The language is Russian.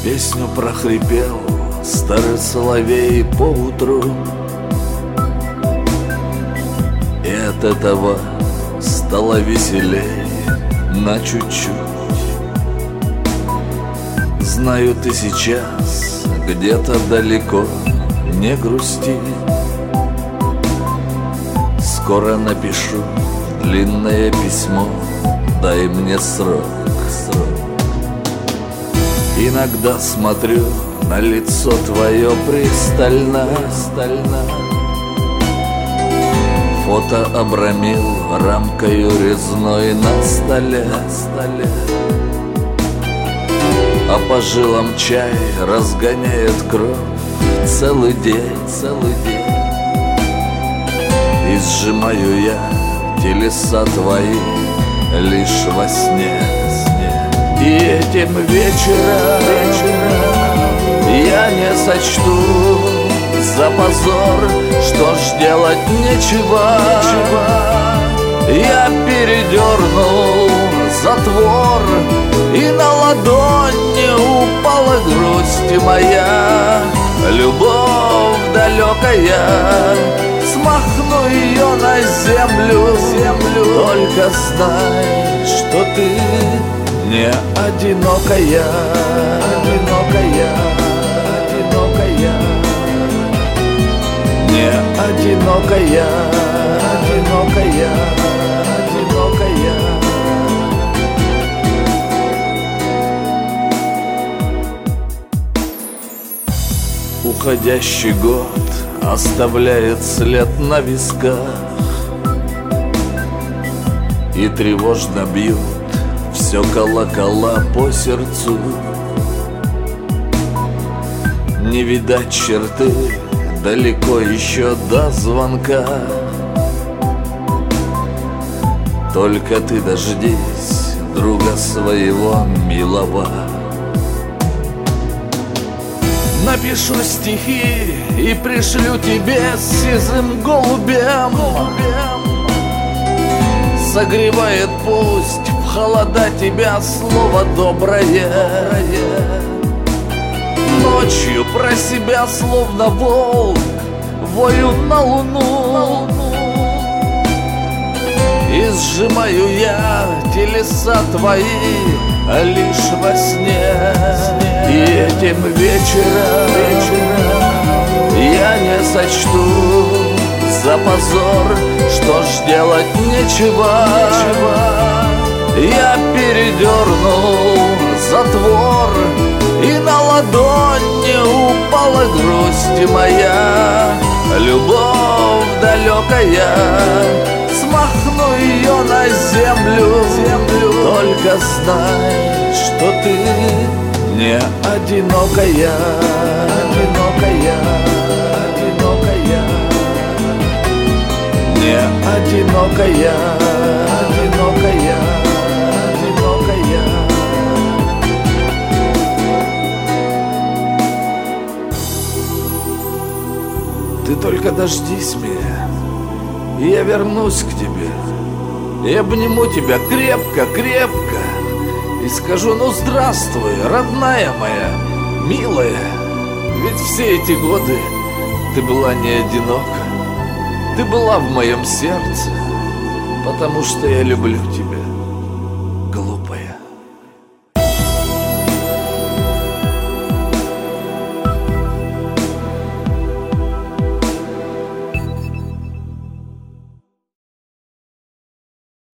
Песню прохрипел старый соловей поутру, и от этого стало веселее на чуть-чуть. Знаю, ты сейчас где-то далеко, не грусти. Скоро напишу длинное письмо, дай мне срок. Иногда смотрю на лицо твое пристально. Фото обрамил рамкою резной на столе. А по жилам чай разгоняет кровь целый день. И сжимаю я телеса твои лишь во сне. И этим вечером я не сочту за позор, что ж делать нечего. Я передернул затвор, и на ладони упала грусть моя. Любовь далекая, смахну ее на землю. Только знай, что ты не одинокая, не одинокая. Уходящий год оставляет след на висках, и тревожно бьют все колокола по сердцу. Не видать черты, далеко еще до звонка. Только ты дождись друга своего милого. Напишу стихи и пришлю тебе с сизым голубем. Согревает пусть в холода тебя слово доброе. Ночью про себя словно волк вою на луну. И сжимаю я телеса твои лишь во сне. И этим вечером я не сочту за позор, что ж делать нечего. Я передернул затвор, и на ладони упала грусть моя. Любовь далекая, смахну ее на землю. Только знай, что ты не одинокая. Не одинокая. Ты только дождись меня, и я вернусь к тебе. И обниму тебя крепко-крепко и скажу: ну здравствуй, родная моя, милая. Ведь все эти годы ты была не одинока. Ты была в моем сердце, потому что я люблю тебя.